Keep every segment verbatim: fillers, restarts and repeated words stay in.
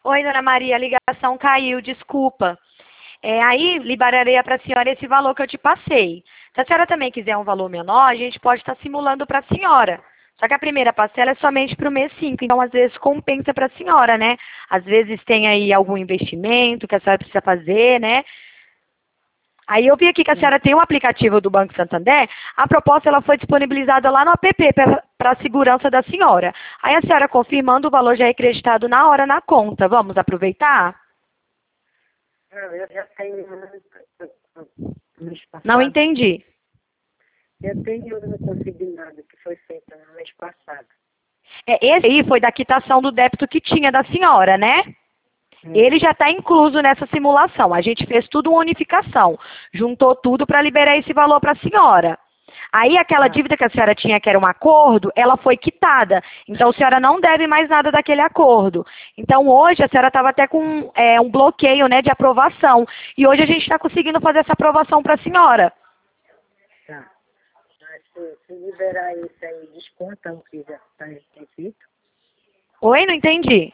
Oi, dona Maria, a ligação caiu, desculpa. É, aí, liberarei para a senhora esse valor que eu te passei. Se a senhora também quiser um valor menor, a gente pode estar simulando para a senhora. Só que a primeira parcela é somente para o mês cinco, então às vezes compensa para a senhora, né? Às vezes tem aí algum investimento que a senhora precisa fazer, né? Aí eu vi aqui que a senhora tem um aplicativo do Banco Santander, a proposta ela foi disponibilizada lá no app para a segurança da senhora. Aí a senhora confirmando, o valor já é acreditado na hora na conta. Vamos aproveitar? Não, eu já tenho mês passado. Não entendi. Eu tenho um consignado que foi feito no mês passado. É, esse aí foi da quitação do débito que tinha da senhora, né? É. Ele já está incluso nessa simulação. A gente fez tudo uma unificação. Juntou tudo para liberar esse valor para a senhora. Aí aquela Ah. dívida que a senhora tinha, que era um acordo, ela foi quitada. Então a senhora não deve mais nada daquele acordo. Então hoje a senhora estava até com é, um bloqueio, né, de aprovação. E hoje a gente está conseguindo fazer essa aprovação para a senhora. Tá. Mas se, se liberar isso aí, desconta o que já está feito? Oi, não entendi.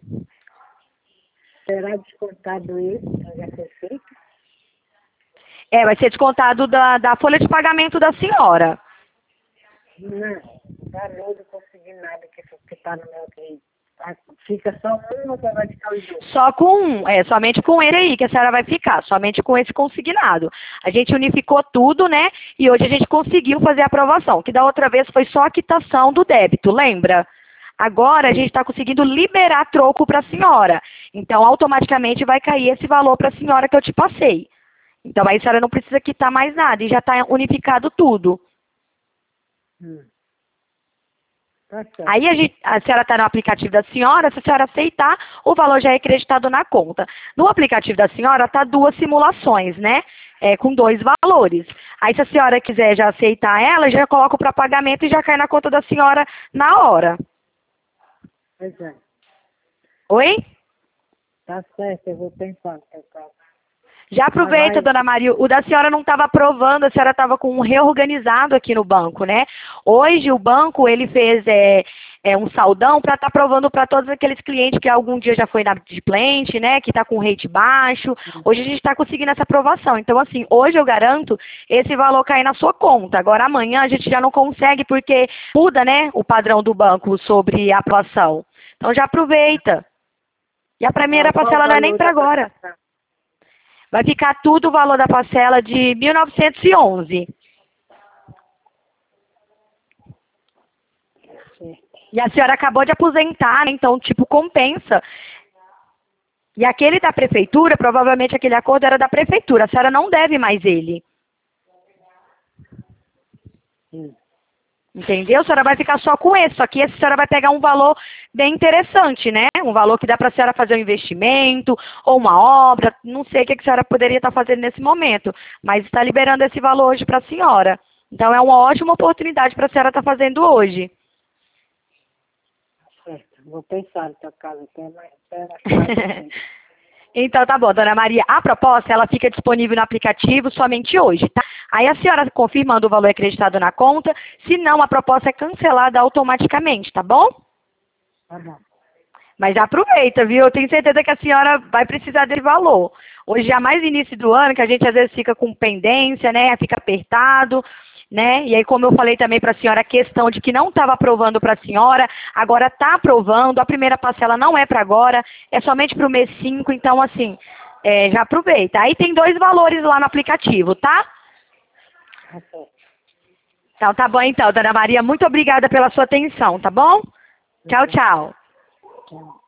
Será descontado isso que já foi feito? É, vai ser descontado da, da folha de pagamento da senhora. Não, valor do consignado que está no meu crédito. Fica só um ou vai ficar os dois? Só com um, é, somente com ele aí que a senhora vai ficar, somente com esse consignado. A gente unificou tudo, né? E hoje a gente conseguiu fazer a aprovação, que da outra vez foi só a quitação do débito, lembra? Agora a gente está conseguindo liberar troco para a senhora. Então automaticamente vai cair esse valor para a senhora que eu te passei. Então aí a senhora não precisa quitar mais nada e já está unificado tudo. Hum. Tá certo. Aí a, gente, a senhora está no aplicativo da senhora, se a senhora aceitar, o valor já é acreditado na conta. No aplicativo da senhora está duas simulações, né? É, com dois valores. Aí se a senhora quiser já aceitar ela, já coloca para pagamento e já cai na conta da senhora na hora. Pois é. Oi? Tá certo, eu vou pensar no seu caso. Já aproveita, vai... dona Maria, o da senhora não estava aprovando, a senhora estava com um reorganizado aqui no banco, né? Hoje o banco, ele fez é, é, um saldão para estar tá aprovando para todos aqueles clientes que algum dia já foi na Adimplente, né? Que está com rate baixo. Hoje a gente está conseguindo essa aprovação. Então, assim, hoje eu garanto esse valor cair na sua conta. Agora, amanhã a gente já não consegue porque muda, né? O padrão do banco sobre a aprovação. Então, já aproveita. E a primeira parcela não é nem para agora. Vai ficar tudo o valor da parcela de mil novecentos e onze. E a senhora acabou de aposentar, né? Então, tipo, compensa. E aquele da prefeitura, provavelmente aquele acordo era da prefeitura. A senhora não deve mais ele. Hum. Entendeu? A senhora vai ficar só com esse. Só que esse a senhora vai pegar um valor bem interessante, né? Um valor que dá para a senhora fazer um investimento ou uma obra. Não sei o que a senhora poderia estar fazendo nesse momento. Mas está liberando esse valor hoje para a senhora. Então é uma ótima oportunidade para a senhora estar fazendo hoje. Certo. Vou pensar no seu caso. Tem mais... Então tá bom, dona Maria. A proposta ela fica disponível no aplicativo somente hoje, tá? Aí a senhora confirmando o valor acreditado na conta, se não, a proposta é cancelada automaticamente, tá bom? Tá bom. Mas já aproveita, viu? Eu tenho certeza que a senhora vai precisar desse valor. Hoje já mais início do ano, que a gente às vezes fica com pendência, né? Fica apertado, né? E aí, como eu falei também para a senhora, a questão de que não estava aprovando para a senhora, agora está aprovando, a primeira parcela não é para agora, é somente para o mês cinco, então assim, é, já aproveita. Aí tem dois valores lá no aplicativo, tá? Tá certo. Então tá bom então, dona Maria, muito obrigada pela sua atenção, tá bom? Tchau, tchau. Tchau.